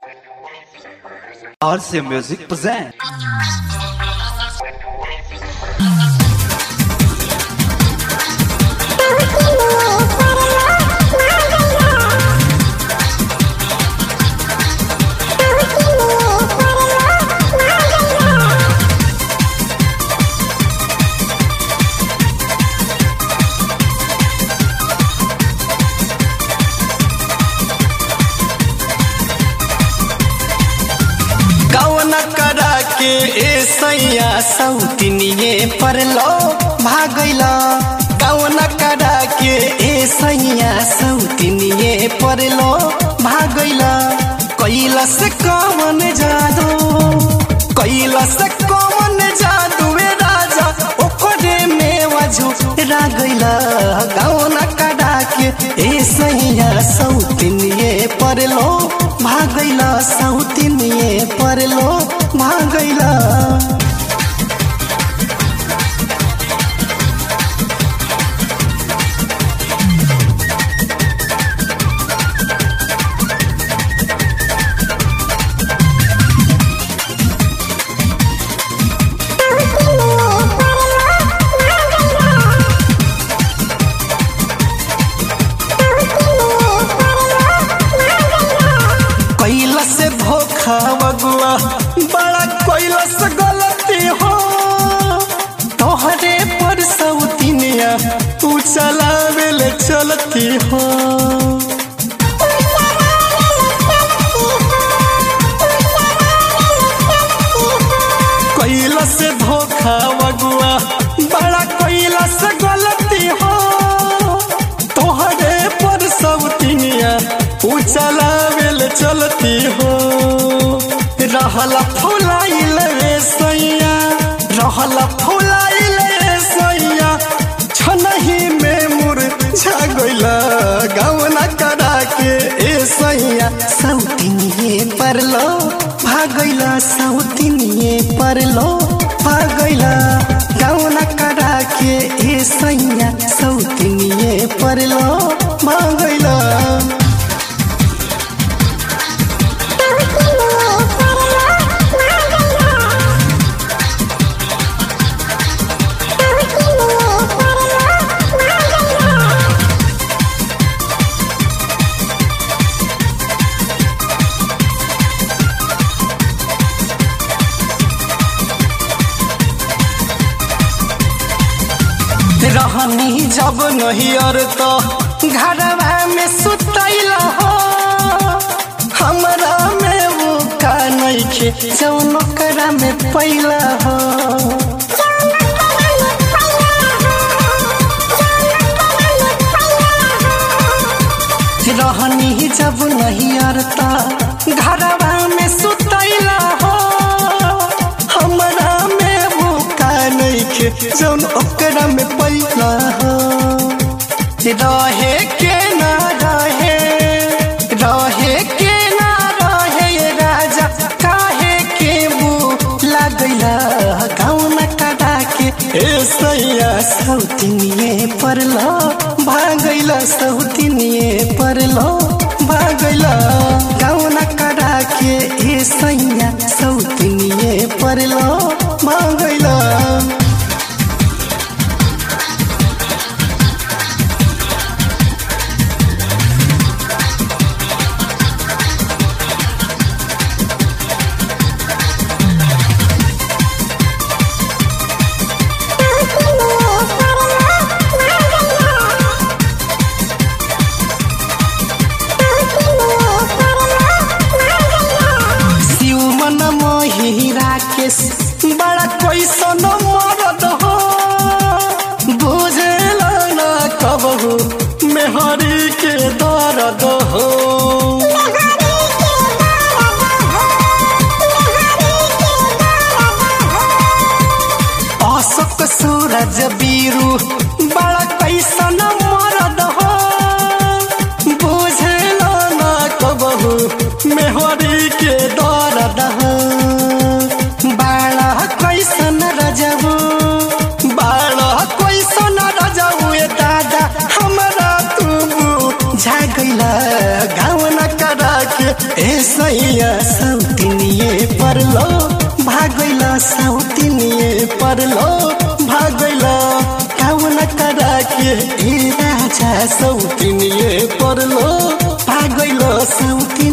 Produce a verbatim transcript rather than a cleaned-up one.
R C Music present. के ए सैया सौतिनिए पर लो भागैला कौन करा के ए सैया सौतिनिए पर लो भागैला कैला से कौन जादू कैला से कौन जादू ए राजा ओकरे में वजू रागैला कौन करा के ए सैया सौतिनिए पर लो भागैला सौतिनिए पर लो भागैला कैला से धोखा बगुआ बड़ा कैला से गलती हो तोहरे पर सौतिनिया तू चलावे ले चलती हो कैला से धोखा बगुआ बड़ा कैला से गलती हो तोहरे पर सौतिनिया तू चलावे ले चलती हो रहला फुलाइल रे सैया रहला फुलाइल रे सैया छनही में मुरझा गइला गौना करा के ए सैया सौतिनिए पर लो भागैला सौतिनिए पर लो भागैला गौना करा के ए सैया सौतिनिए पर लो भागैला रहनी जब नहीं और तो घरवा में सुतैला हो हमरा में वो का नहीं खे जौन करा में पैला हो रहनी जब नहीं और तो घरवा में सुतैला हो हमरा में वो का नहीं खे जौन ओकरा में पैला हो रहे के ना रहे रहे के ना रहे राजा काहे के वो लागैला कौन करा के ए सैया सौतिनिए पर लो भागैला सौतिनिए पर लो भागैला कौन करा के ए सैया सौतिनिए पर लो भागैला बड़ा कैसन मरद हो बुझेल न कबहू मेहरी के दर्द हो अशोक सूरज बीरू बड़ा कैसन मरद हो बुझेल न कबहू मेहरी के दर्द हो बाड़ा कैसन रजबू बाड़ा कैसन रजबू ए दादा हमरा तू झागैला गाँव न करा के ए सैया सौतिनिए परलो भागैला सौतिनिए परलो भागैला कौन करा के ए राजा सौतिनिए परलो भागैला सौतिनिए